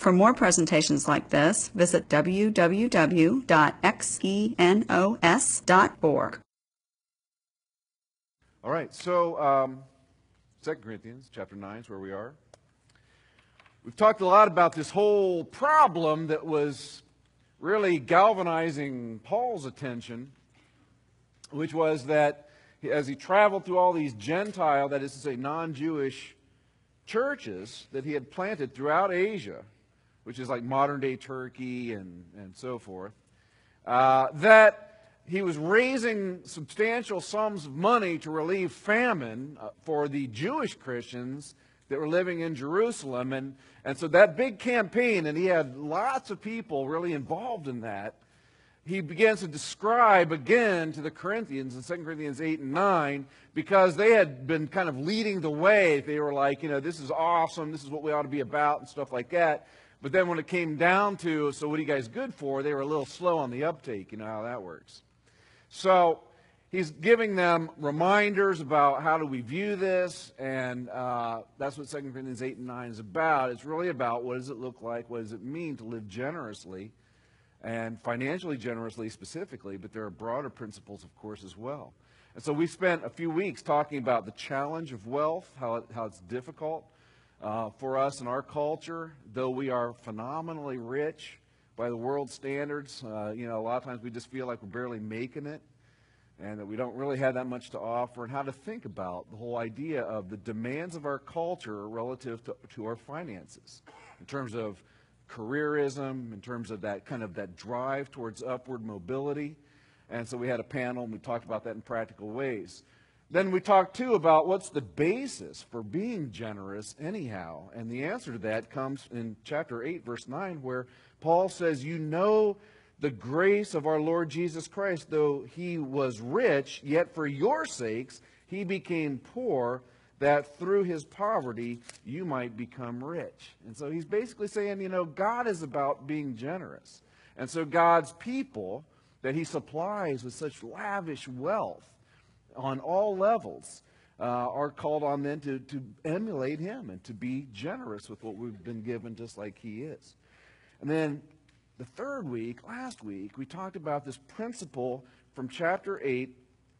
For more presentations like this, visit www.xenos.org. All right, so 2 Corinthians chapter 9 is where we are. We've talked a lot about this whole problem that was really galvanizing Paul's attention, which was that as he traveled through all these Gentile, that is to say non-Jewish churches that he had planted throughout Asia, which is like modern-day Turkey and so forth, that he was raising substantial sums of money to relieve famine for the Jewish Christians that were living in Jerusalem. And so that big campaign, and he had lots of people really involved in that, he begins to describe again to the Corinthians in 2 Corinthians 8 and 9, because they had been kind of leading the way. They were like, this is awesome, this is what we ought to be about, and stuff like that. But then when it came down to, so what are you guys good for, they were a little slow on the uptake. You know how that works. So he's giving them reminders about how do we view this, and that's what 2 Corinthians 8 and 9 is about. It's really about what does it look like, what does it mean to live generously, and financially generously specifically, but there are broader principles, of course, as well. And so we spent a few weeks talking about the challenge of wealth, how it's difficult for us in our culture, though we are phenomenally rich by the world standards. A lot of times we just feel like we're barely making it, and that we don't really have that much to offer, and how to think about the whole idea of the demands of our culture relative to our finances, in terms of careerism, in terms of that kind of that drive towards upward mobility. And so we had a panel, and we talked about that in practical ways. Then we talked, too, about what's the basis for being generous anyhow. And the answer to that comes in chapter 8, verse 9, where Paul says, you know the grace of our Lord Jesus Christ, though he was rich, yet for your sakes he became poor, that through his poverty you might become rich. And so he's basically saying, God is about being generous. And so God's people that he supplies with such lavish wealth on all levels are called on then to emulate him and to be generous with what we've been given, just like he is. And then the third week, last week, we talked about this principle from chapter 8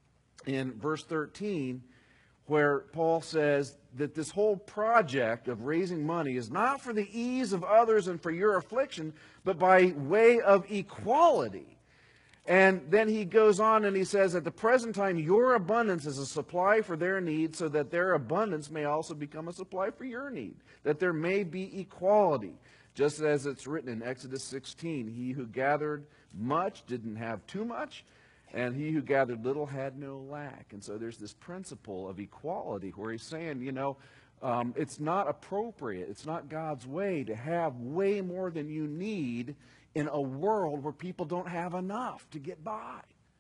in verse 13, where Paul says that this whole project of raising money is not for the ease of others and for your affliction, but by way of equality. And then he goes on and he says, at the present time, your abundance is a supply for their need, so that their abundance may also become a supply for your need, that there may be equality. Just as it's written in Exodus 16, he who gathered much didn't have too much, and he who gathered little had no lack. And so there's this principle of equality where he's saying, it's not appropriate, it's not God's way to have way more than you need in a world where people don't have enough to get by.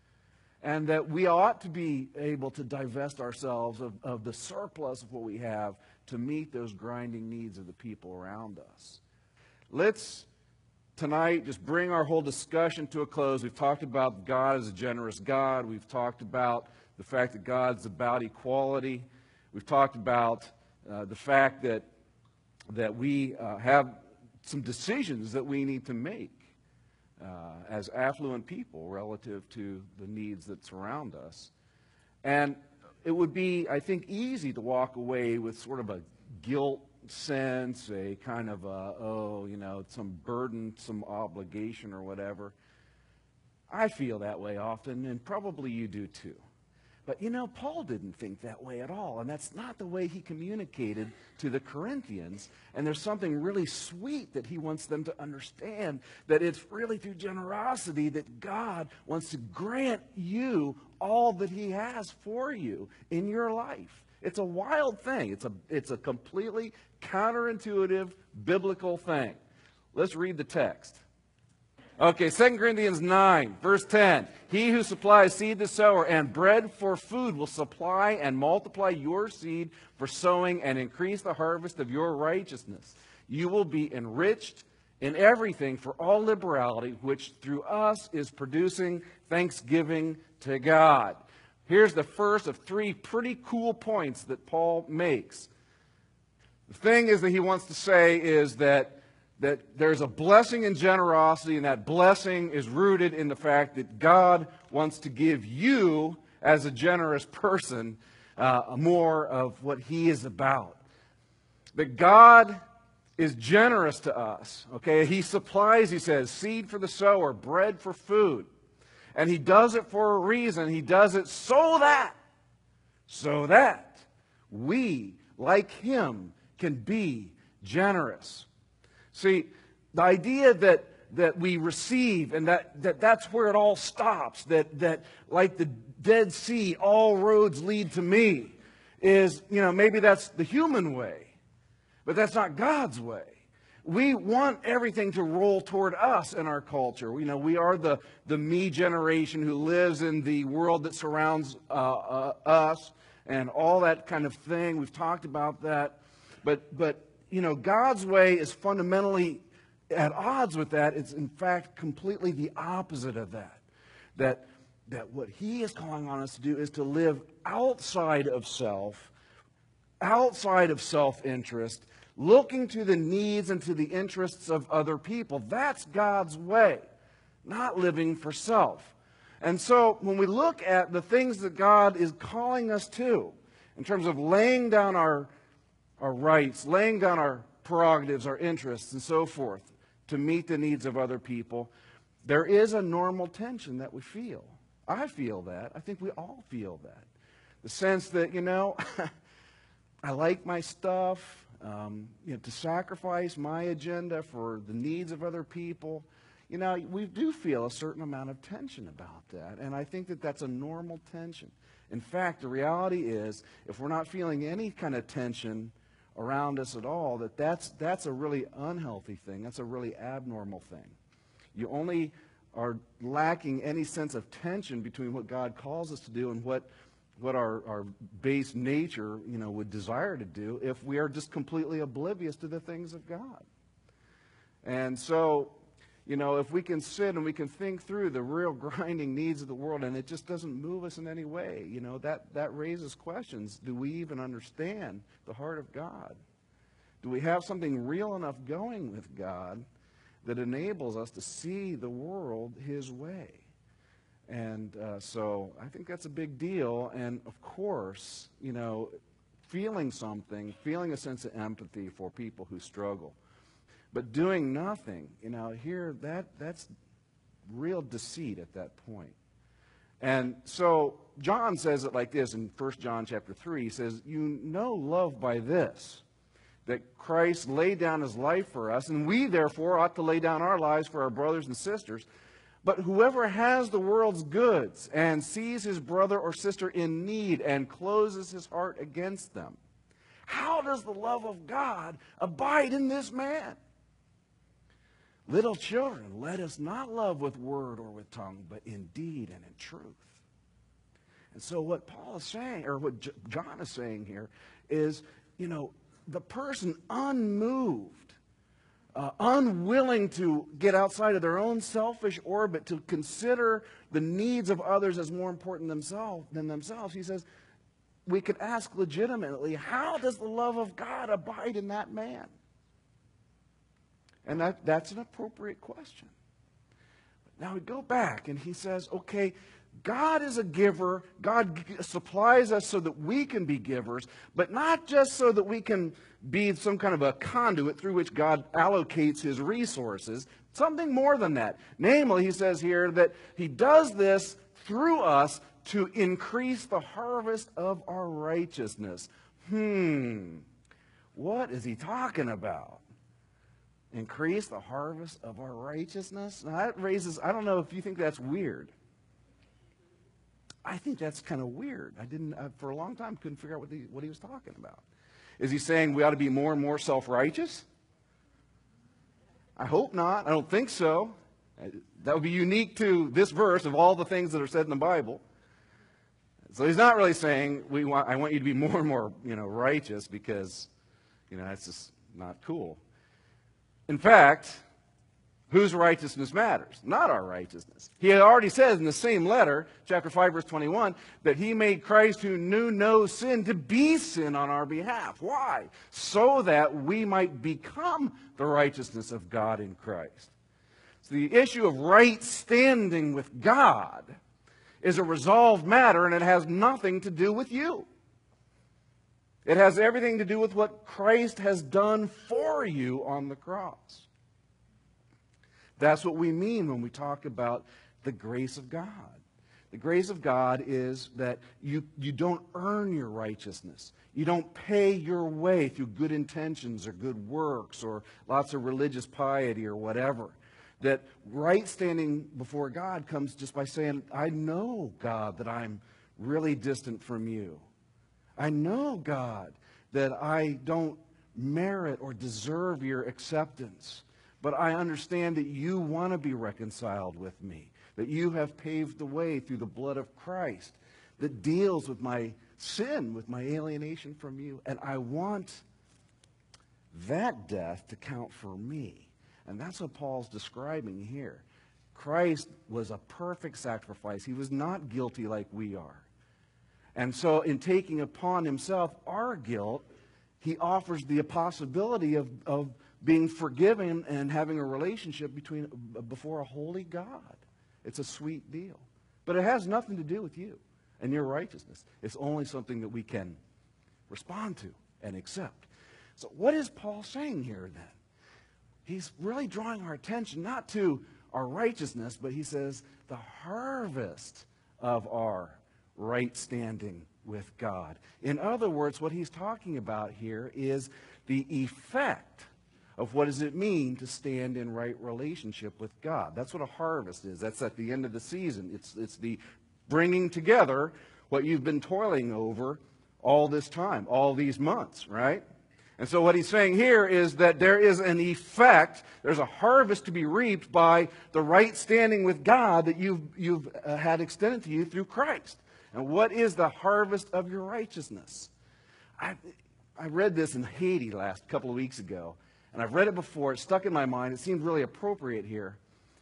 And that we ought to be able to divest ourselves of the surplus of what we have to meet those grinding needs of the people around us. Let's tonight just bring our whole discussion to a close. We've talked about God as a generous God. We've talked about the fact that God's about equality. We've talked about the fact that we have some decisions that we need to make as affluent people relative to the needs that surround us. And it would be, I think, easy to walk away with sort of a guilt sense, a kind of some burden, some obligation or whatever. I feel that way often, and probably you do too. But Paul didn't think that way at all, and that's not the way he communicated to the Corinthians. And there's something really sweet that he wants them to understand, that it's really through generosity that God wants to grant you all that he has for you in your life. It's a wild thing. It's a completely counterintuitive biblical thing. Let's read the text. Okay, 2 Corinthians 9, verse 10. He who supplies seed to the sower and bread for food will supply and multiply your seed for sowing and increase the harvest of your righteousness. You will be enriched in everything for all liberality, which through us is producing thanksgiving to God. Here's the first of three pretty cool points that Paul makes. The thing is that he wants to say is that that there's a blessing in generosity, and that blessing is rooted in the fact that God wants to give you, as a generous person, more of what He is about. That God is generous to us. Okay, He supplies, He says, seed for the sower, bread for food. And He does it for a reason. He does it so that we, like Him, can be generous. See, the idea that we receive and that's where it all stops, that like the Dead Sea, all roads lead to me, is, maybe that's the human way, but that's not God's way. We want everything to roll toward us in our culture. We are the me generation who lives in the world that surrounds us and all that kind of thing. We've talked about that. But God's way is fundamentally at odds with that. It's in fact completely the opposite of that. That what He is calling on us to do is to live outside of self, outside of self-interest, looking to the needs and to the interests of other people. That's God's way, not living for self. And so when we look at the things that God is calling us to, in terms of laying down our rights, laying down our prerogatives, our interests, and so forth, to meet the needs of other people, there is a normal tension that we feel. I feel that. I think we all feel that. The sense that, I like my stuff, to sacrifice my agenda for the needs of other people. We do feel a certain amount of tension about that. And I think that that's a normal tension. In fact, the reality is, if we're not feeling any kind of tension around us at all, that's a really unhealthy thing. That's a really abnormal thing. You only are lacking any sense of tension between what God calls us to do and what our base nature, would desire to do if we are just completely oblivious to the things of God. And so, if we can sit and we can think through the real grinding needs of the world and it just doesn't move us in any way, that raises questions. Do we even understand the heart of God? Do we have something real enough going with God that enables us to see the world His way? And so I think that's a big deal. And of course, feeling a sense of empathy for people who struggle. But doing nothing, here, that's real deceit at that point. And so John says it like this in 1 John chapter 3. He says, "You know love by this, that Christ laid down His life for us, and we therefore ought to lay down our lives for our brothers and sisters. But whoever has the world's goods and sees his brother or sister in need and closes his heart against them, how does the love of God abide in this man? Little children, let us not love with word or with tongue, but in deed and in truth." And so what Paul is saying, or what John is saying here, is, the person unmoved, unwilling to get outside of their own selfish orbit to consider the needs of others as more important than themselves, he says, we could ask legitimately, how does the love of God abide in that man? And that's an appropriate question. Now we go back and he says, okay, God is a giver. God supplies us so that we can be givers, but not just so that we can be some kind of a conduit through which God allocates His resources. Something more than that. Namely, he says here that He does this through us to increase the harvest of our righteousness. What is he talking about? Increase the harvest of our righteousness? Now that raises, I don't know if you think that's weird. I think that's kind of weird. For a long time, couldn't figure out what he was talking about. Is he saying we ought to be more and more self-righteous? I hope not. I don't think so. That would be unique to this verse of all the things that are said in the Bible. So he's not really saying I want you to be more and more, righteous because, that's just not cool. In fact, whose righteousness matters, not our righteousness. He already says in the same letter, chapter 5, verse 21, that he made Christ who knew no sin to be sin on our behalf. Why? So that we might become the righteousness of God in Christ. So the issue of right standing with God is a resolved matter, and it has nothing to do with you. It has everything to do with what Christ has done for you on the cross. That's what we mean when we talk about the grace of God. The grace of God is that you don't earn your righteousness. You don't pay your way through good intentions or good works or lots of religious piety or whatever. That right standing before God comes just by saying, I know, God, that I'm really distant from you. I know, God, that I don't merit or deserve your acceptance. But I understand that you want to be reconciled with me, that you have paved the way through the blood of Christ that deals with my sin, with my alienation from you. And I want that death to count for me. And that's what Paul's describing here. Christ was a perfect sacrifice. He was not guilty like we are. And so in taking upon himself our guilt, he offers the possibility of being forgiven and having a relationship before a holy God. It's a sweet deal. But it has nothing to do with you and your righteousness. It's only something that we can respond to and accept. So what is Paul saying here then? He's really drawing our attention not to our righteousness, but he says the harvest of our right standing with God. In other words, what he's talking about here is the effect of what does it mean to stand in right relationship with God. That's what a harvest is. That's at the end of the season. It's the bringing together what you've been toiling over all this time, all these months, right? And so what he's saying here is that there is an effect, there's a harvest to be reaped by the right standing with God that you've had extended to you through Christ. And what is the harvest of your righteousness? I read this in Haiti last couple of weeks ago. And I've read it before. It stuck in my mind. It seemed really appropriate here.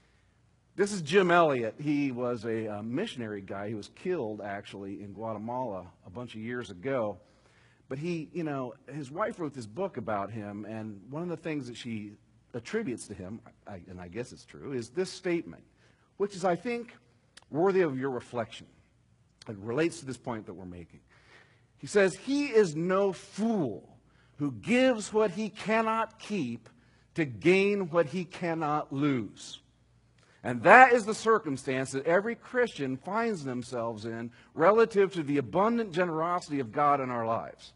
This is Jim Elliot. He was a missionary guy. He was killed, actually, in Guatemala a bunch of years ago. But his wife wrote this book about him, and one of the things that she attributes to him, and I guess it's true, is this statement, which is, I think, worthy of your reflection. It relates to this point that we're making. He says, "He is no fool who gives what he cannot keep to gain what he cannot lose." And that is the circumstance that every Christian finds themselves in relative to the abundant generosity of God in our lives.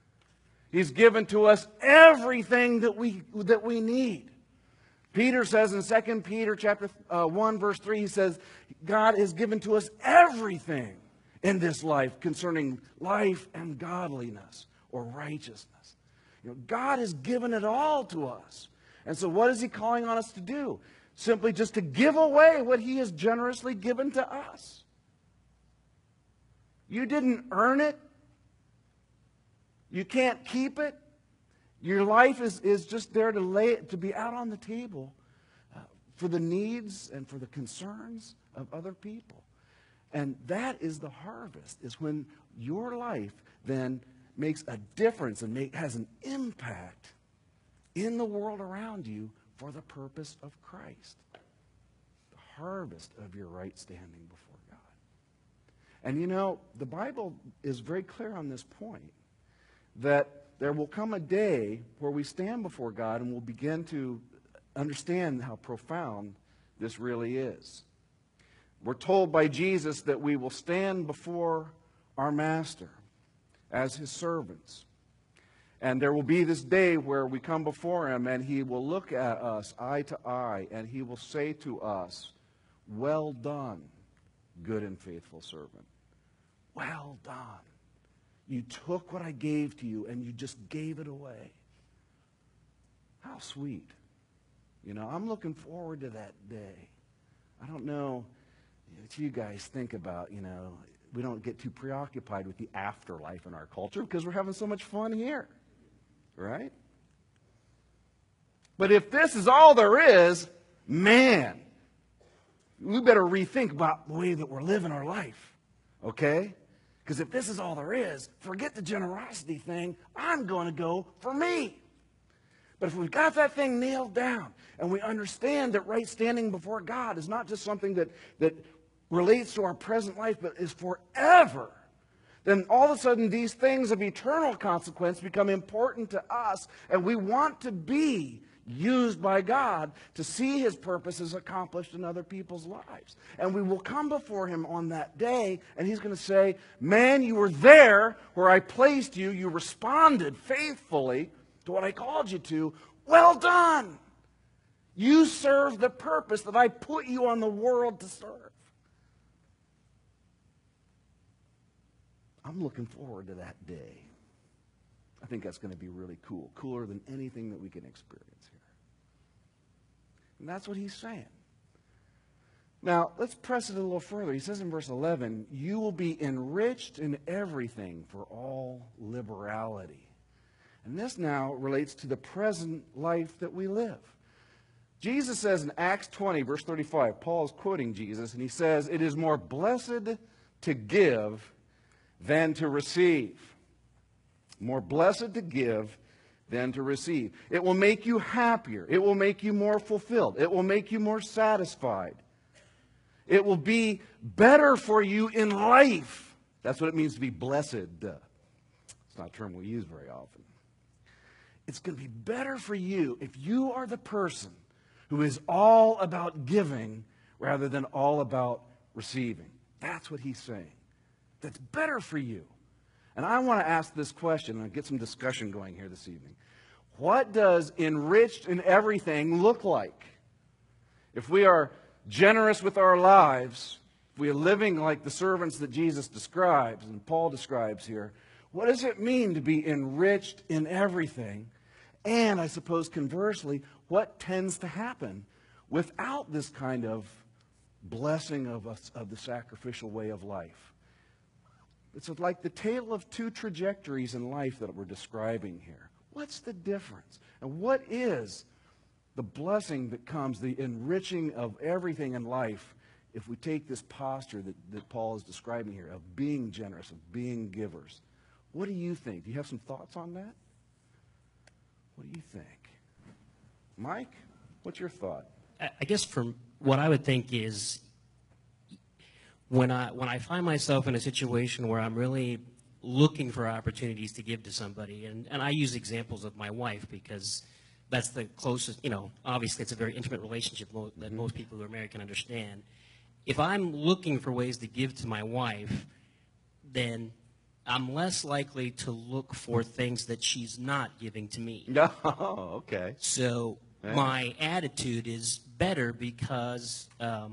He's given to us everything that we need. Peter says in 2 Peter chapter 1, verse 3, he says, God has given to us everything in this life concerning life and godliness or righteousness. God has given it all to us. And so what is he calling on us to do? Simply just to give away what he has generously given to us. You didn't earn it. You can't keep it. Your life is just there to be out on the table for the needs and for the concerns of other people. And that is the harvest, is when your life then makes a difference and has an impact in the world around you for the purpose of Christ. The harvest of your right standing before God. And the Bible is very clear on this point, that there will come a day where we stand before God and we'll begin to understand how profound this really is. We're told by Jesus that we will stand before our Master as his servants. And there will be this day where we come before him and he will look at us eye to eye and he will say to us, "Well done, good and faithful servant. Well done. You took what I gave to you and you just gave it away." How sweet. I'm looking forward to that day. I don't know what you guys think about, we don't get too preoccupied with the afterlife in our culture because we're having so much fun here, right? But if this is all there is, man, we better rethink about the way that we're living our life, okay? Because if this is all there is, forget the generosity thing. I'm going to go for me. But if we've got that thing nailed down and we understand that right standing before God is not just something that relates to our present life but is forever, then all of a sudden these things of eternal consequence become important to us, and we want to be used by God to see His purposes accomplished in other people's lives. And we will come before Him on that day, and He's going to say, man, you were there where I placed you. You responded faithfully to what I called you to. Well done. You served the purpose that I put you on the world to serve. I'm looking forward to that day. I think that's going to be really cool, cooler than anything that we can experience here. And that's what he's saying. Now, let's press it a little further. He says in verse 11, you will be enriched in everything for all liberality. And this now relates to the present life that we live. Jesus says in Acts 20, verse 35, Paul is quoting Jesus, and he says, it is more blessed to give than to receive. More blessed to give than to receive. It will make you happier. It will make you more fulfilled. It will make you more satisfied. It will be better for you in life. That's what it means to be blessed. It's not a term we use very often. It's going to be better for you if you are the person who is all about giving rather than all about receiving. That's what he's saying. That's better for you. And I want to ask this question and get some discussion going here this evening. What does enriched in everything look like? If we are generous with our lives, if we are living like the servants that Jesus describes and Paul describes here, what does it mean to be enriched in everything? And I suppose conversely, what tends to happen without this kind of blessing of the sacrificial way of life? It's like the tale of two trajectories in life that we're describing here. What's the difference? And what is the blessing that comes, the enriching of everything in life, if we take this posture that Paul is describing here of being generous, of being givers? What do you think? Do you have some thoughts on that? What do you think? Mike, what's your thought? I guess from what I would think is when I find myself in a situation where I'm really looking for opportunities to give to somebody, and I use examples of my wife because that's the closest, obviously it's a very intimate relationship that most people who are married can understand. If I'm looking for ways to give to my wife, then I'm less likely to look for things that she's not giving to me. Oh, okay. So my attitude is better because,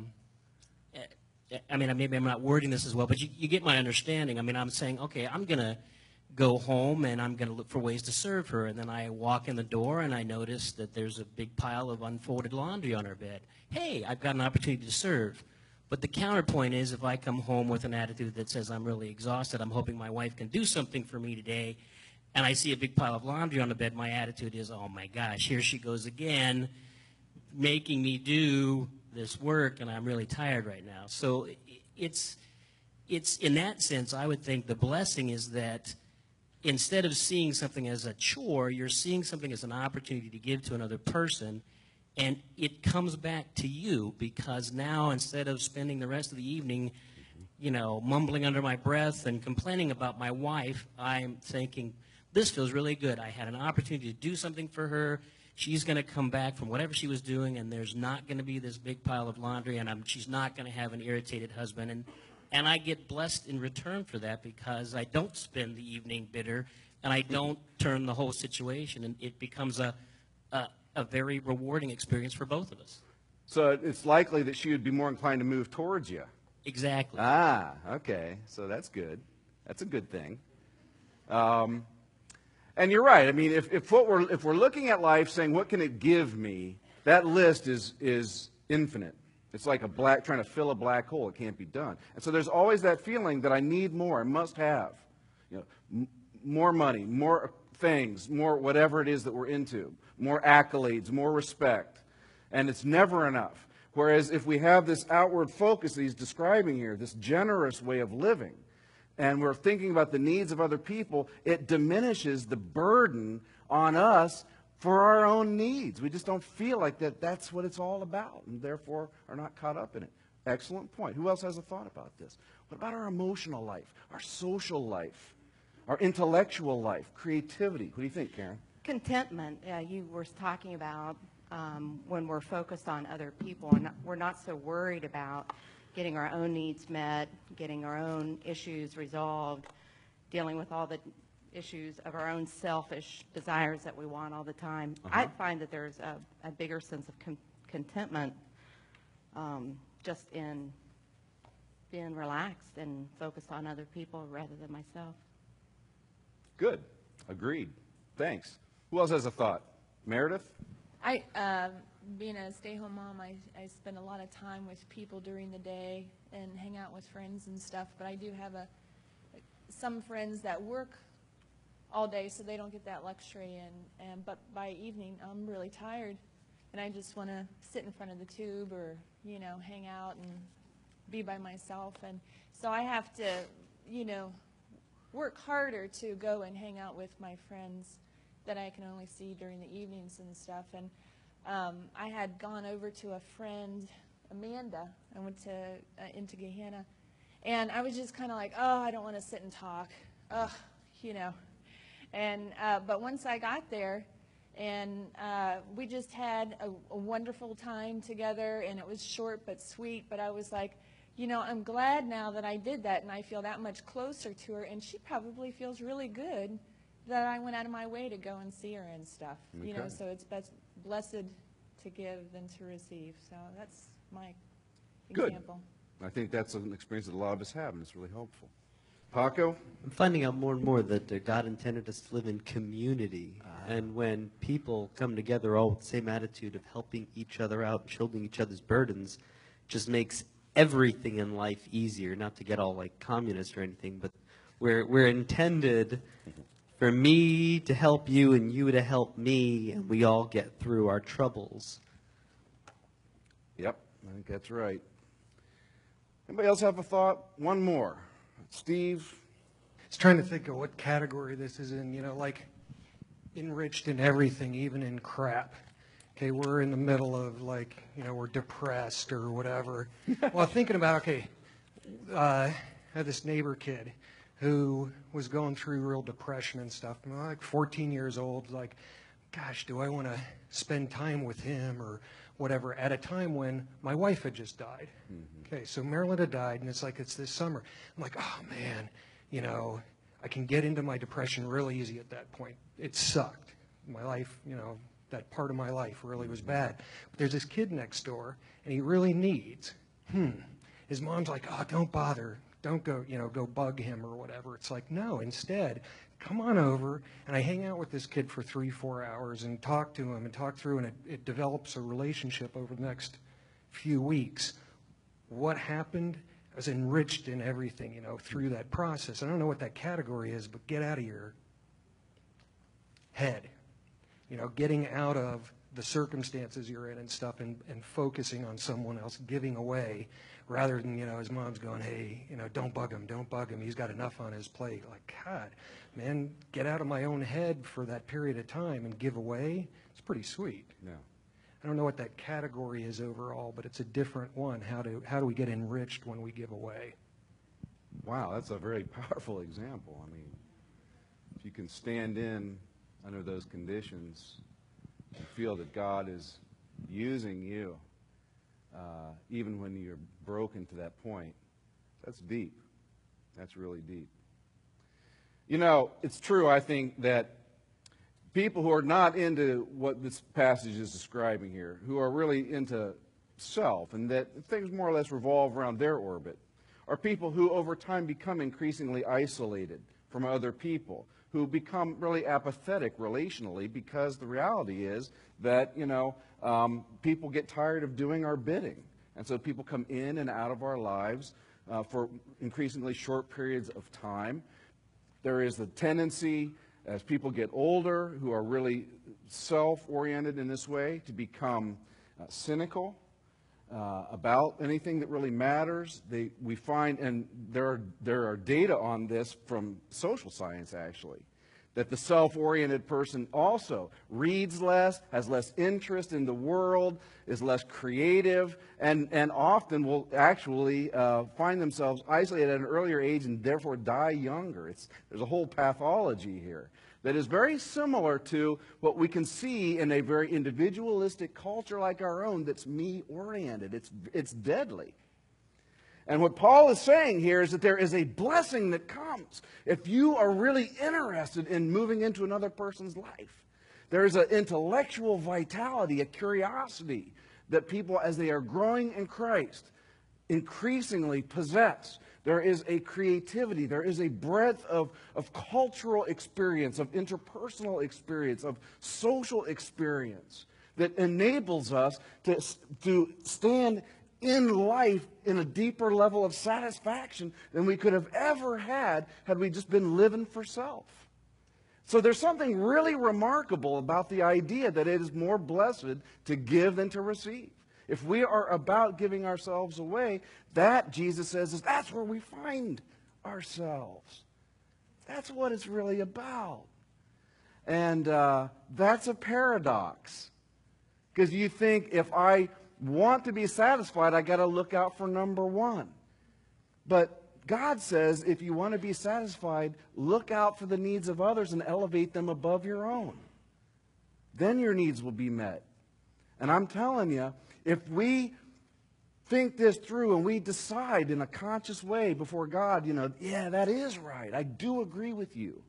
maybe I'm not wording this as well, but you get my understanding. I'm saying, okay, I'm going to go home and I'm going to look for ways to serve her. And then I walk in the door and I notice that there's a big pile of unfolded laundry on her bed. Hey, I've got an opportunity to serve. But the counterpoint is if I come home with an attitude that says I'm really exhausted, I'm hoping my wife can do something for me today, and I see a big pile of laundry on the bed, my attitude is, oh my gosh, here she goes again, making me do this work, and I'm really tired right now. So it's in that sense, I would think the blessing is that instead of seeing something as a chore, you're seeing something as an opportunity to give to another person. And it comes back to you because now instead of spending the rest of the evening, mumbling under my breath and complaining about my wife, I'm thinking, this feels really good. I had an opportunity to do something for her. She's going to come back from whatever she was doing, and there's not going to be this big pile of laundry, and she's not going to have an irritated husband. And I get blessed in return for that because I don't spend the evening bitter, and I don't turn the whole situation, and it becomes a very rewarding experience for both of us. So it's likely that she would be more inclined to move towards you. Exactly. Ah, okay. So that's good. That's a good thing. And you're right. If we're looking at life saying, what can it give me, that list is infinite. It's like trying to fill a black hole. It can't be done. And so there's always that feeling that I need more, I must have. More money, more things, more whatever it is that we're into, more accolades, more respect. And it's never enough. Whereas if we have this outward focus that he's describing here, this generous way of living, and we're thinking about the needs of other people, it diminishes the burden on us for our own needs. We just don't feel like that's what it's all about, and therefore are not caught up in it. Excellent point. Who else has a thought about this? What about our emotional life, our social life, our intellectual life, creativity? What do you think, Karen? Contentment, you were talking about when we're focused on other people, and we're not so worried about getting our own needs met, getting our own issues resolved, dealing with all the issues of our own selfish desires that we want all the time. I find that there's a bigger sense of contentment just in being relaxed and focused on other people rather than myself. Good. Agreed. Thanks. Who else has a thought? Meredith? Being a stay-home mom, I spend a lot of time with people during the day and hang out with friends and stuff, but I do have some friends that work all day, so they don't get that luxury, but by evening, I'm really tired, and I just want to sit in front of the tube or, hang out and be by myself, and so I have to, work harder to go and hang out with my friends that I can only see during the evenings and stuff. And I had gone over to a friend, Amanda. I went into Gehenna, and I was just kind of like, oh, I don't want to sit and talk, And but once I got there, and we just had a wonderful time together, and it was short but sweet. But I was like, I'm glad now that I did that, and I feel that much closer to her, and she probably feels really good that I went out of my way to go and see her and stuff. Okay. So it's best blessed to give than to receive. So that's my Good. example. I think that's an experience that a lot of us have, and it's really helpful. Paco? I'm finding out more and more that God intended us to live in community. And when people come together all with the same attitude of helping each other out and shouldering each other's burdens, it just makes everything in life easier. Not to get all like communist or anything, but we're intended for me to help you and you to help me, and we all get through our troubles. Yep, I think that's right. Anybody else have a thought? One more. Steve? I was trying to think of what category this is in, like enriched in everything, even in crap. Okay, we're in the middle of we're depressed or whatever. Well, thinking about, I had this neighbor kid who was going through real depression and stuff. Like 14 years old, like, gosh, do I want to spend time with him or whatever, at a time when my wife had just died. Okay, so Marilyn had died, and it's this summer. I'm like, oh, man, I can get into my depression really easy at that point. It sucked. My life, that part of my life really was bad. But there's this kid next door, and he really needs, His mom's like, oh, don't bother. Don't go, go bug him or whatever. It's like, no, instead, come on over, and I hang out with this kid for 3-4 hours and talk to him and talk through, and it develops a relationship over the next few weeks. What happened? I was enriched in everything, through that process. I don't know what that category is, but get out of your head. Getting out of the circumstances you're in and stuff and focusing on someone else, giving away, rather than, his mom's going, hey, don't bug him, he's got enough on his plate. Like, God, man, get out of my own head for that period of time and give away. It's pretty sweet. Yeah. I don't know what that category is overall, but it's a different one. How do we get enriched when we give away? Wow, that's a very powerful example. I mean, if you can stand in under those conditions and feel that God is using you, even when you're broken to that point, that's deep. That's really deep. It's true, I think, that people who are not into what this passage is describing here, who are really into self, and that things more or less revolve around their orbit, are people who over time become increasingly isolated from other people, who become really apathetic relationally, because the reality is that, people get tired of doing our bidding. And so people come in and out of our lives for increasingly short periods of time. There is the tendency, as people get older, who are really self-oriented in this way, to become cynical about anything that really matters. We find, and there are data on this from social science actually, that the self-oriented person also reads less, has less interest in the world, is less creative, and often will actually find themselves isolated at an earlier age and therefore die younger. There's a whole pathology here that is very similar to what we can see in a very individualistic culture like our own that's me-oriented. It's deadly. And what Paul is saying here is that there is a blessing that comes if you are really interested in moving into another person's life. There is an intellectual vitality, a curiosity that people, as they are growing in Christ, increasingly possess. There is a creativity, there is a breadth of cultural experience, of interpersonal experience, of social experience that enables us to stand in life in a deeper level of satisfaction than we could have ever had we just been living for self. So there's something really remarkable about the idea that it is more blessed to give than to receive. If we are about giving ourselves away, that, Jesus says, that's where we find ourselves. That's what it's really about. And that's a paradox. Because you think if I want to be satisfied, I got to look out for number one. But God says if you want to be satisfied, look out for the needs of others and elevate them above your own. Then your needs will be met. And I'm telling you, if we think this through and we decide in a conscious way before God, yeah, that is right. I do agree with you.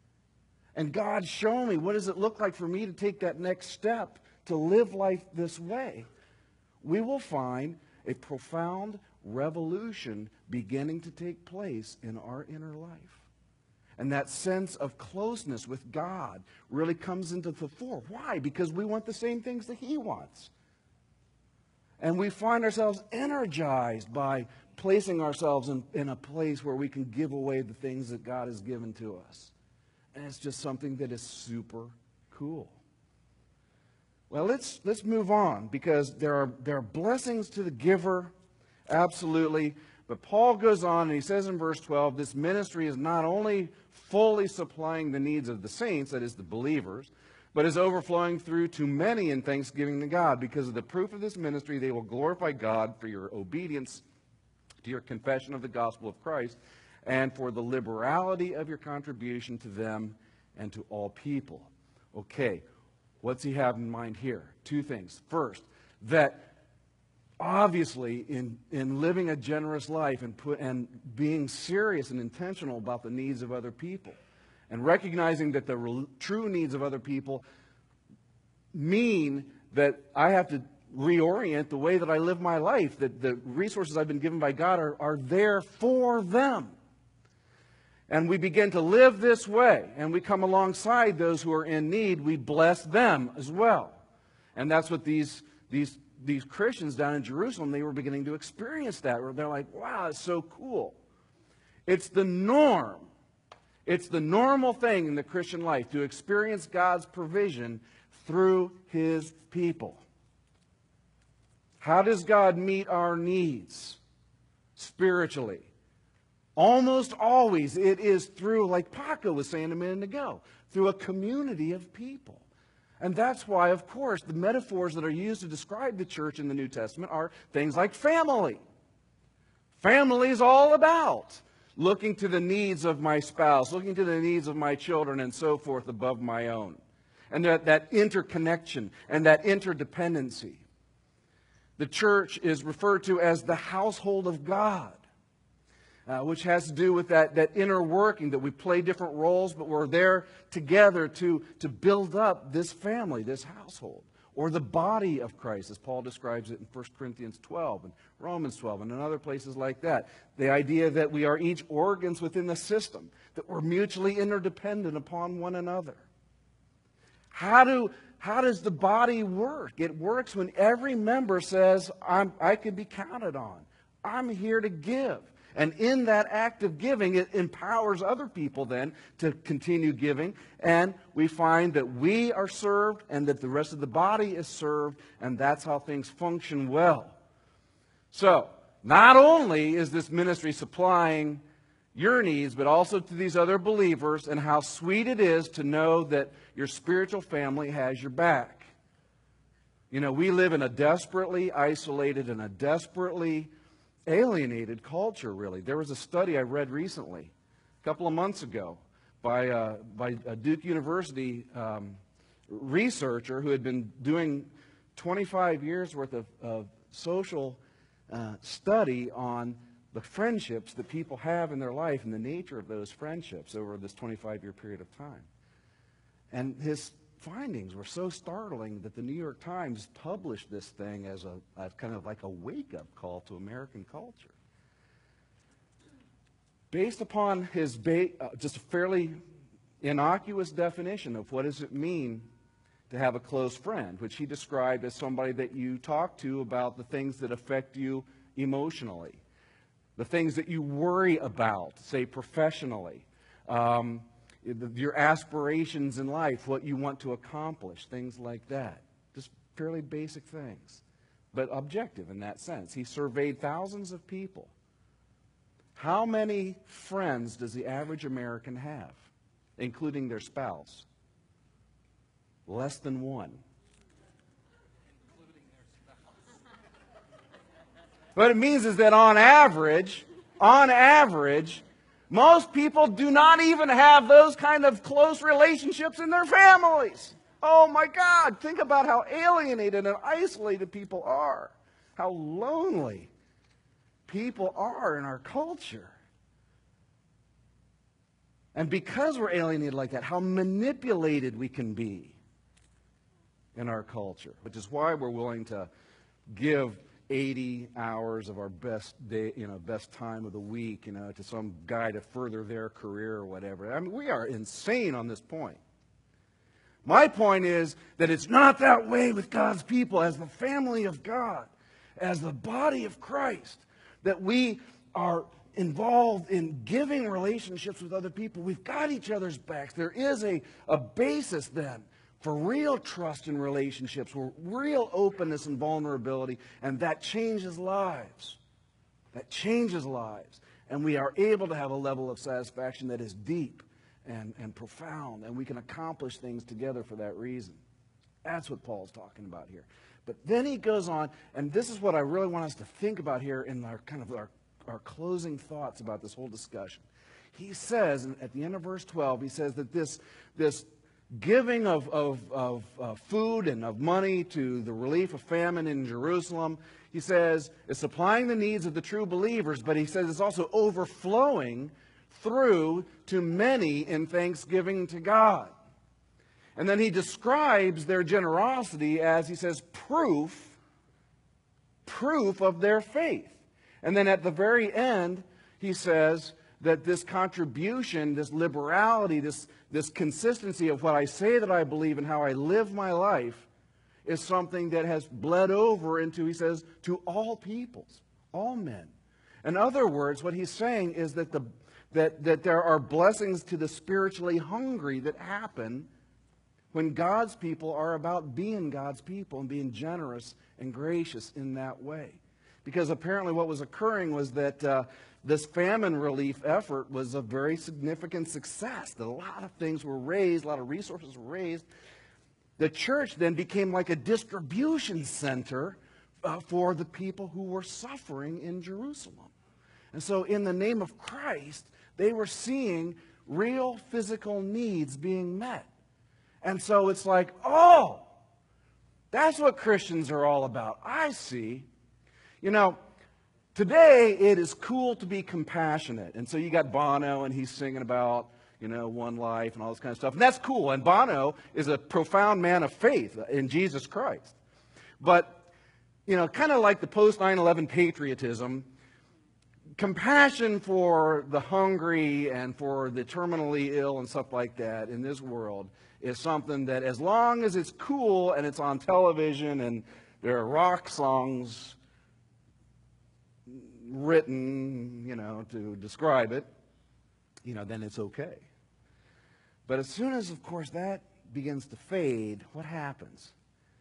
And God, show me, what does it look like for me to take that next step to live life this way? We will find a profound revolution beginning to take place in our inner life. And that sense of closeness with God really comes into the fore. Why? Because we want the same things that He wants. And we find ourselves energized by placing ourselves in a place where we can give away the things that God has given to us. And it's just something that is super cool. Well, let's move on, because there are blessings to the giver, absolutely. But Paul goes on and he says in verse 12, this ministry is not only fully supplying the needs of the saints, that is the believers, but is overflowing through to many in thanksgiving to God. Because of the proof of this ministry, they will glorify God for your obedience to your confession of the gospel of Christ, and for the liberality of your contribution to them and to all people. Okay. What's he have in mind here? Two things. First, that obviously in living a generous life and being serious and intentional about the needs of other people, and recognizing that the true needs of other people mean that I have to reorient the way that I live my life, that the resources I've been given by God are there for them. And we begin to live this way, and we come alongside those who are in need. We bless them as well. And that's what these Christians down in Jerusalem, they were beginning to experience that, where they're like, wow, it's so cool. It's the norm. It's the normal thing in the Christian life to experience God's provision through His people. How does God meet our needs spiritually? Almost always it is through, like Paco was saying a minute ago, through a community of people. And that's why, of course, the metaphors that are used to describe the church in the New Testament are things like family. Family is all about looking to the needs of my spouse, looking to the needs of my children, and so forth above my own. And that interconnection and that interdependency. The church is referred to as the household of God. Which has to do with that inner working, that we play different roles, but we're there together to build up this family, this household, or the body of Christ, as Paul describes it in 1 Corinthians 12 and Romans 12 and in other places like that. The idea that we are each organs within the system, that we're mutually interdependent upon one another. How does the body work? It works when every member says, I can be counted on. I'm here to give. And in that act of giving, it empowers other people then to continue giving. And we find that we are served and that the rest of the body is served. And that's how things function well. So, not only is this ministry supplying your needs, but also to these other believers, and how sweet it is to know that your spiritual family has your back. You know, we live in a desperately isolated and a desperately alienated culture, really. There was a study I read recently, a couple of months ago, by a Duke University researcher who had been doing 25 years worth of social study on the friendships that people have in their life and the nature of those friendships over this 25-year period of time. And his findings were so startling that the New York Times published this thing as a kind of like a wake-up call to American culture. Based upon his just a fairly innocuous definition of what does it mean to have a close friend, which he described as somebody that you talk to about the things that affect you emotionally, the things that you worry about, say professionally, your aspirations in life, what you want to accomplish, things like that. Just fairly basic things, but objective in that sense. He surveyed thousands of people. How many friends does the average American have, including their spouse? Less than one. What it means is that on average, most people do not even have those kind of close relationships in their families. Oh my God, think about how alienated and isolated people are. How lonely people are in our culture. And because we're alienated like that, how manipulated we can be in our culture, which is why we're willing to give 80 hours of our best day, best time of the week, to some guy to further their career or whatever. I mean, we are insane on this point. My point is that it's not that way with God's people as the family of God, as the body of Christ, that we are involved in giving relationships with other people. We've got each other's backs. There is a basis then for real trust in relationships, for real openness and vulnerability, and that changes lives. That changes lives. And we are able to have a level of satisfaction that is deep and profound, and we can accomplish things together for that reason. That's what Paul's talking about here. But then he goes on, and this is what I really want us to think about here in our kind of our closing thoughts about this whole discussion. He says, at the end of verse 12, he says that this giving of food and of money to the relief of famine in Jerusalem, he says, is supplying the needs of the true believers, but he says it's also overflowing through to many in thanksgiving to God. And then he describes their generosity as, he says, proof of their faith. And then at the very end, he says that this contribution, this liberality, this consistency of what I say that I believe and how I live my life is something that has bled over into, he says, to all peoples, all men. In other words, what he's saying is that that there are blessings to the spiritually hungry that happen when God's people are about being God's people and being generous and gracious in that way. Because apparently what was occurring was that this famine relief effort was a very significant success. That a lot of things were raised, a lot of resources were raised. The church then became like a distribution center for the people who were suffering in Jerusalem. And so in the name of Christ, they were seeing real physical needs being met. And so it's like, oh, that's what Christians are all about. I see. Today it is cool to be compassionate. And so you got Bono, and he's singing about, one life and all this kind of stuff. And that's cool. And Bono is a profound man of faith in Jesus Christ. But, kind of like the post 9/11 patriotism, compassion for the hungry and for the terminally ill and stuff like that in this world is something that, as long as it's cool and it's on television and there are rock songs, written, to describe it, then it's okay. But as soon as, of course, that begins to fade, what happens?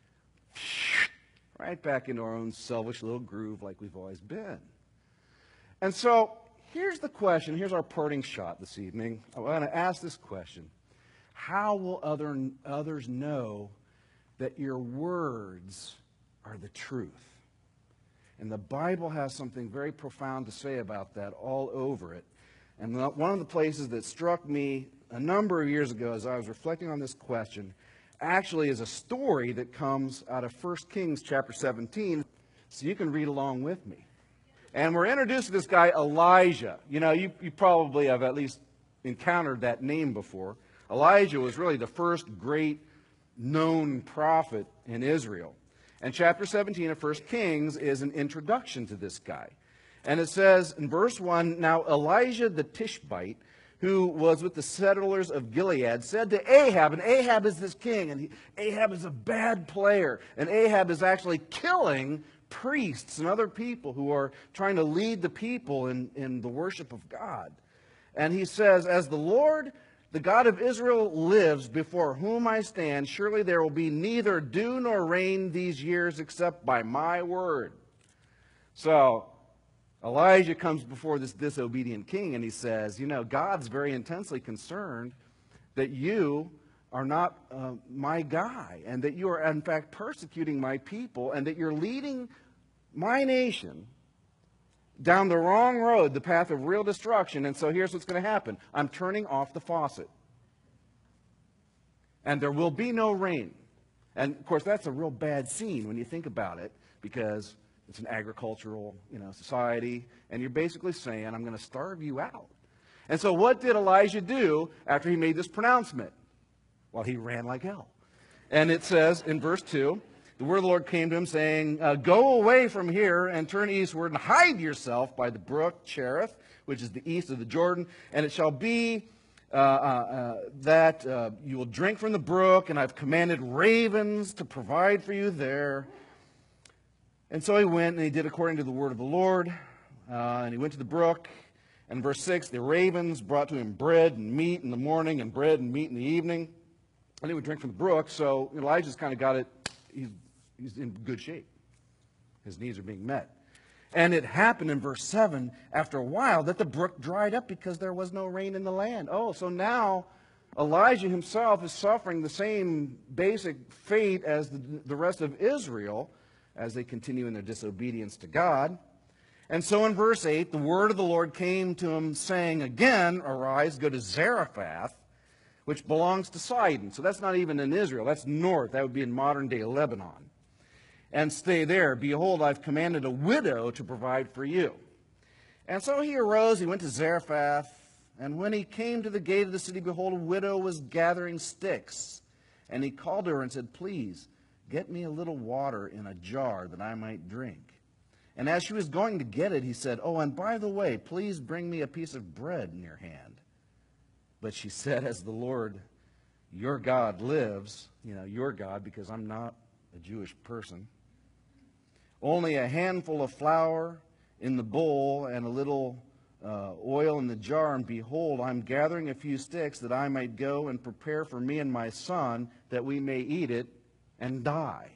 Right back into our own selfish little groove like we've always been. And so here's the question. Here's our parting shot this evening. I want to ask this question. How will others know that your words are the truth? And the Bible has something very profound to say about that all over it. And one of the places that struck me a number of years ago as I was reflecting on this question actually is a story that comes out of 1 Kings chapter 17. So you can read along with me. And we're introduced to this guy, Elijah. You probably have at least encountered that name before. Elijah was really the first great known prophet in Israel. And chapter 17 of 1 Kings is an introduction to this guy. And it says in verse 1, "Now Elijah the Tishbite, who was with the settlers of Gilead, said to Ahab," and Ahab is this king, and Ahab is a bad player, and Ahab is actually killing priests and other people who are trying to lead the people in the worship of God. And he says, "As the Lord, the God of Israel, lives, before whom I stand, surely there will be neither dew nor rain these years except by my word." So Elijah comes before this disobedient king and he says, God's very intensely concerned that you are not my guy, and that you are in fact persecuting my people, and that you're leading my nation down the wrong road, the path of real destruction. And so here's what's going to happen. I'm turning off the faucet. And there will be no rain. And, of course, that's a real bad scene when you think about it, because it's an agricultural, society. And you're basically saying, I'm going to starve you out. And so what did Elijah do after he made this pronouncement? Well, he ran like hell. And it says in verse 2, the word of the Lord came to him saying, "Go away from here and turn eastward and hide yourself by the brook Cherith, which is the east of the Jordan. And it shall be that you will drink from the brook, and I've commanded ravens to provide for you there." And so he went and he did according to the word of the Lord. And he went to the brook. And in verse 6, the ravens brought to him bread and meat in the morning and bread and meat in the evening. And he would drink from the brook. So Elijah's kind of got it. He's in good shape. His needs are being met. And it happened in verse 7, after a while, that the brook dried up because there was no rain in the land. Oh, so now Elijah himself is suffering the same basic fate as the rest of Israel as they continue in their disobedience to God. And so in verse 8, the word of the Lord came to him, saying again, "Arise, go to Zarephath, which belongs to Sidon." So that's not even in Israel. That's north. That would be in modern-day Lebanon. "And stay there. Behold, I've commanded a widow to provide for you." And so he arose, he went to Zarephath, and when he came to the gate of the city, behold, a widow was gathering sticks. And he called to her and said, "Please, get me a little water in a jar that I might drink." And as she was going to get it, he said, "Oh, and by the way, please bring me a piece of bread in your hand." But she said, "As the Lord, your God lives," your God, because I'm not a Jewish person, "only a handful of flour in the bowl and a little oil in the jar, and behold, I'm gathering a few sticks that I might go and prepare for me and my son, that we may eat it and die."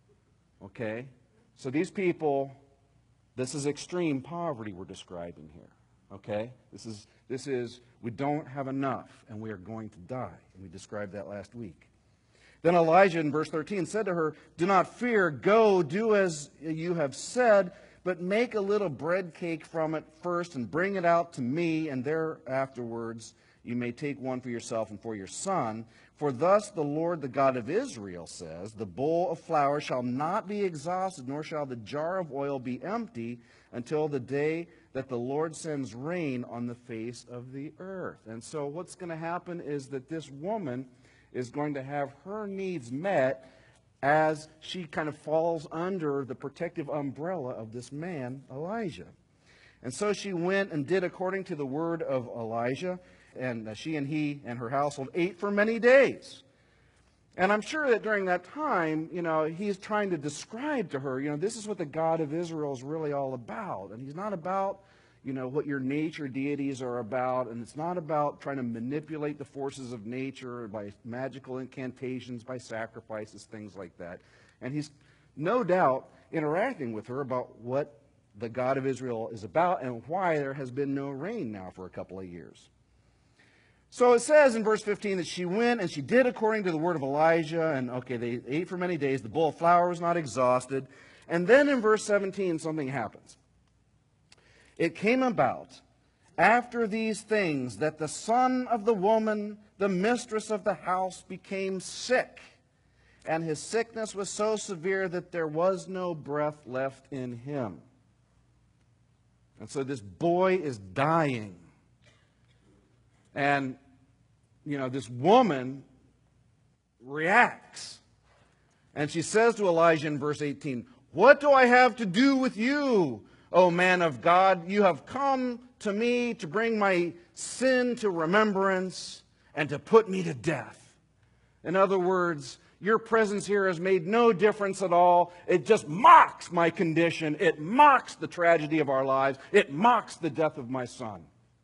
Okay? So these people, this is extreme poverty we're describing here. Okay? This is we don't have enough, and we are going to die. And we described that last week. Then Elijah in verse 13 said to her, "Do not fear, go, do as you have said, but make a little bread cake from it first and bring it out to me, and there afterwards you may take one for yourself and for your son. For thus the Lord, the God of Israel, says, the bowl of flour shall not be exhausted, nor shall the jar of oil be empty until the day that the Lord sends rain on the face of the earth." And so what's going to happen is that this woman is going to have her needs met as she kind of falls under the protective umbrella of this man, Elijah. And so she went and did according to the word of Elijah, and she and he and her household ate for many days. And I'm sure that during that time, he's trying to describe to her, this is what the God of Israel is really all about. And he's not about, what your nature deities are about. And it's not about trying to manipulate the forces of nature by magical incantations, by sacrifices, things like that. And he's no doubt interacting with her about what the God of Israel is about and why there has been no rain now for a couple of years. So it says in verse 15 that she went and she did according to the word of Elijah. And they ate for many days. The bowl of flour was not exhausted. And then in verse 17, something happens. It came about after these things that the son of the woman, the mistress of the house, became sick. And his sickness was so severe that there was no breath left in him. And so this boy is dying. And, this woman reacts. And she says to Elijah in verse 18, "What do I have to do with you, O man of God? You have come to me to bring my sin to remembrance and to put me to death." In other words, your presence here has made no difference at all. It just mocks my condition. It mocks the tragedy of our lives. It mocks the death of my son.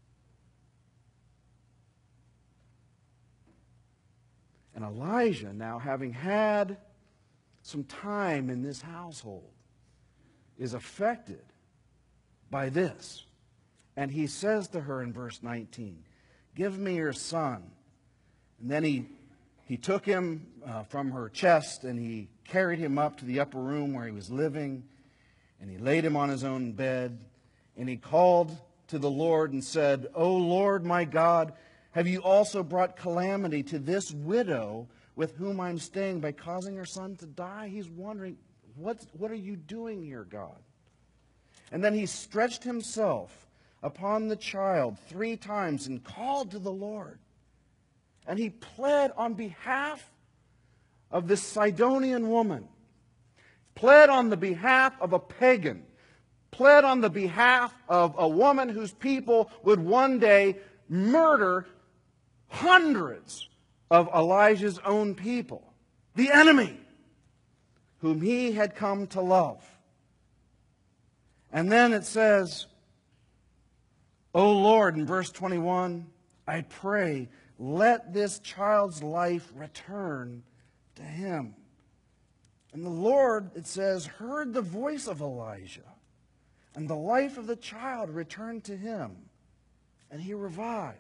And Elijah, now having had some time in this household, is affected by this. And he says to her in verse 19, "Give me your son." And then he took him from her chest and he carried him up to the upper room where he was living. And he laid him on his own bed. And he called to the Lord and said, "O Lord my God, have you also brought calamity to this widow with whom I'm staying by causing her son to die?" He's wondering, what are you doing here, God? And then he stretched himself upon the child 3 times and called to the Lord. And he pled on behalf of this Sidonian woman, pled on the behalf of a pagan, pled on the behalf of a woman whose people would one day murder hundreds of Elijah's own people, the enemy whom he had come to love. And then it says, "O Lord," in verse 21, "I pray, let this child's life return to him." And the Lord, it says, heard the voice of Elijah, and the life of the child returned to him, and he revived.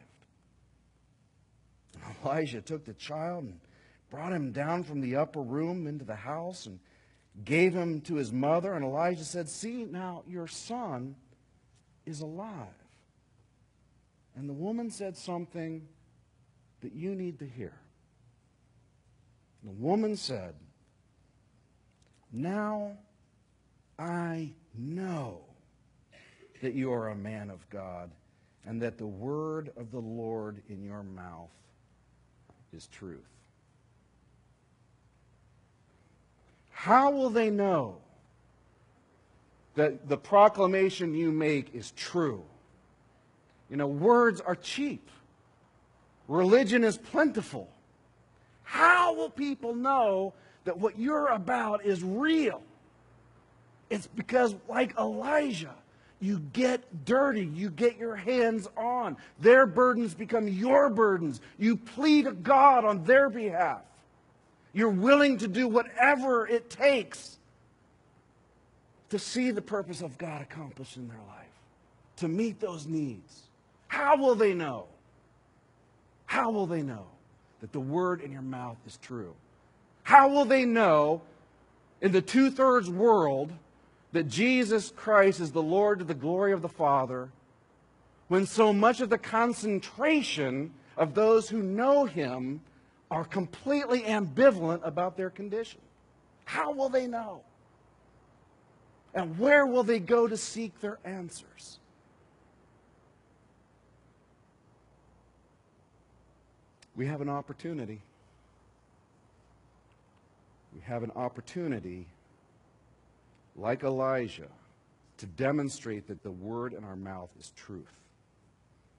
And Elijah took the child and brought him down from the upper room into the house and gave him to his mother. And Elijah said, "See, now your son is alive." And the woman said something that you need to hear. The woman said, "Now I know that you are a man of God, and that the word of the Lord in your mouth is truth." How will they know that the proclamation you make is true? Words are cheap. Religion is plentiful. How will people know that what you're about is real? It's because, like Elijah, you get dirty. You get your hands on. Their burdens become your burdens. You plead to God on their behalf. You're willing to do whatever it takes to see the purpose of God accomplished in their life, to meet those needs. How will they know? How will they know that the word in your mouth is true? How will they know in the 2/3 world that Jesus Christ is the Lord to the glory of the Father, when so much of the concentration of those who know Him are completely ambivalent about their condition? How will they know? And where will they go to seek their answers? We have an opportunity. We have an opportunity, like Elijah, to demonstrate that the word in our mouth is truth.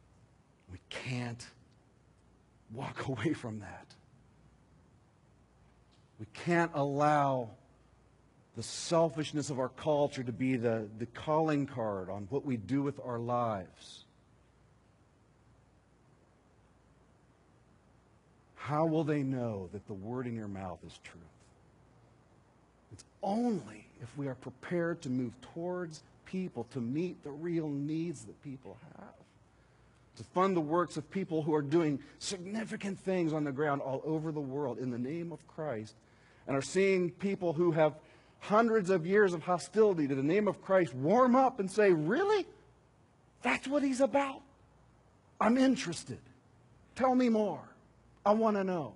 We can't walk away from that. We can't allow the selfishness of our culture to be the calling card on what we do with our lives. How will they know that the word in your mouth is truth? It's only if we are prepared to move towards people, to meet the real needs that people have, to fund the works of people who are doing significant things on the ground all over the world in the name of Christ, and are seeing people who have hundreds of years of hostility to the name of Christ warm up and say, really? That's what he's about? I'm interested. Tell me more. I want to know.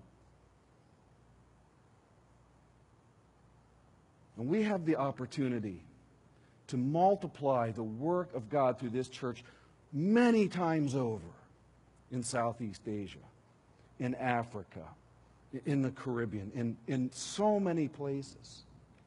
And we have the opportunity to multiply the work of God through this church many times over in Southeast Asia, in Africa, in the Caribbean, in so many places.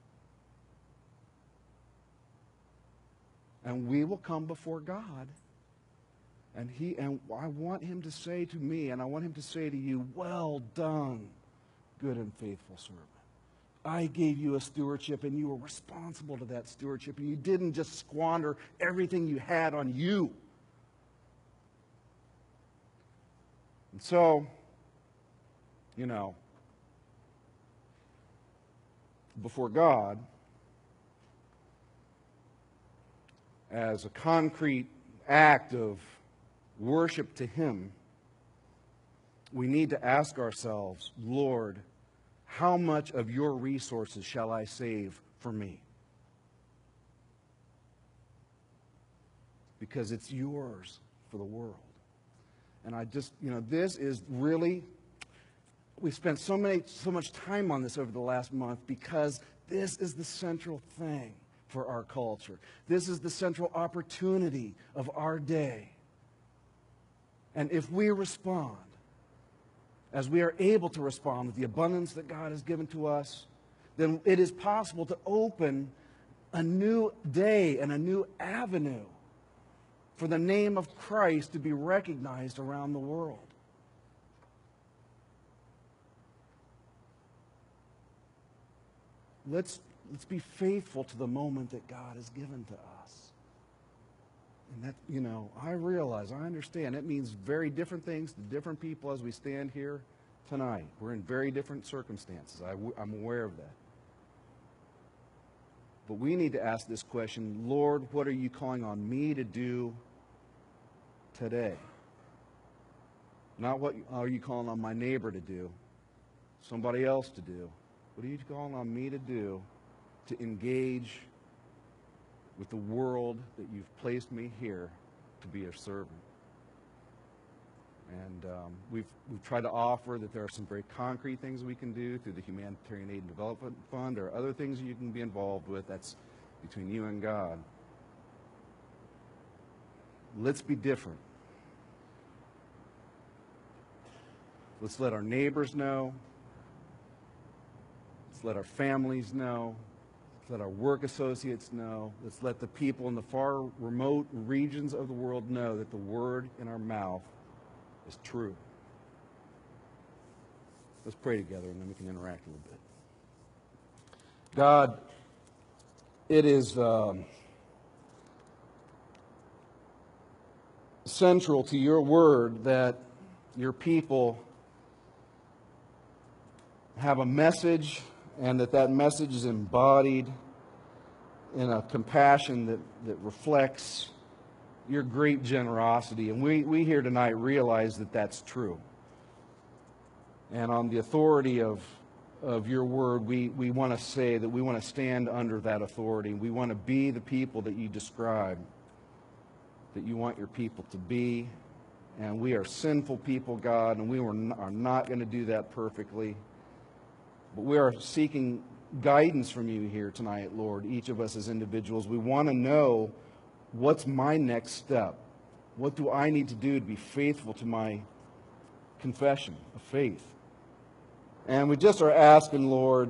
And we will come before God, and I want him to say to me, and I want him to say to you, well done, good and faithful servant. I gave you a stewardship, and you were responsible to that stewardship, and you didn't just squander everything you had on you. And so, before God, as a concrete act of worship to him, we need to ask ourselves, Lord, how much of your resources shall I save for me? Because it's yours for the world. And I just, this is really, we've spent so much time on this over the last month because this is the central thing for our culture. This is the central opportunity of our day. And if we respond, as we are able to respond with the abundance that God has given to us, then it is possible to open a new day and a new avenue for the name of Christ to be recognized around the world. Let's be faithful to the moment that God has given to us. And that, I realize, I understand, it means very different things to different people as we stand here tonight. We're in very different circumstances. I'm aware of that. But we need to ask this question, Lord, what are you calling on me to do today? Not what are you calling on my neighbor to do, somebody else to do. What are you calling on me to do to engage with the world that you've placed me here to be a servant? And we've tried to offer that there are some very concrete things we can do through the Humanitarian Aid and Development Fund or other things you can be involved with. That's between you and God. Let's be different. Let's let our neighbors know. Let's let our families know. Let's let our work associates know. Let's let the people in the far remote regions of the world know that the word in our mouth is true. Let's pray together and then we can interact a little bit. God, it is central to your word that your people have a message and that message is embodied in a compassion that reflects your great generosity. And we here tonight realize that that's true. And on the authority of your word, we want to say that we want to stand under that authority. We want to be the people that you describe, that you want your people to be. And we are sinful people, God, and we are not going to do that perfectly. But we are seeking guidance from you here tonight, Lord, each of us as individuals. We want to know, what's my next step? What do I need to do to be faithful to my confession of faith? And we just are asking, Lord,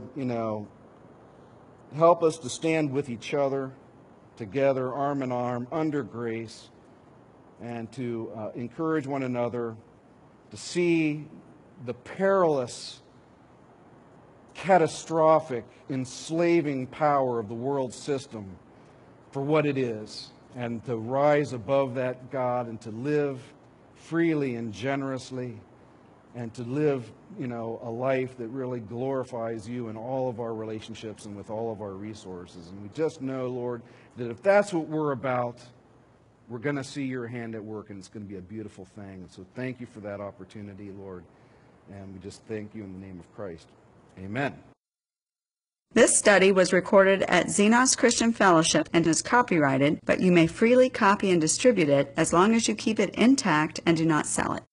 help us to stand with each other, together, arm in arm, under grace, and to encourage one another to see the perilous catastrophic, enslaving power of the world system for what it is, and to rise above that, God, and to live freely and generously, and to live, a life that really glorifies you in all of our relationships and with all of our resources. And we just know, Lord, that if that's what we're about, we're going to see your hand at work, and it's going to be a beautiful thing. And so thank you for that opportunity, Lord. And we just thank you in the name of Christ. Amen. This study was recorded at Xenos Christian Fellowship and is copyrighted, but you may freely copy and distribute it as long as you keep it intact and do not sell it.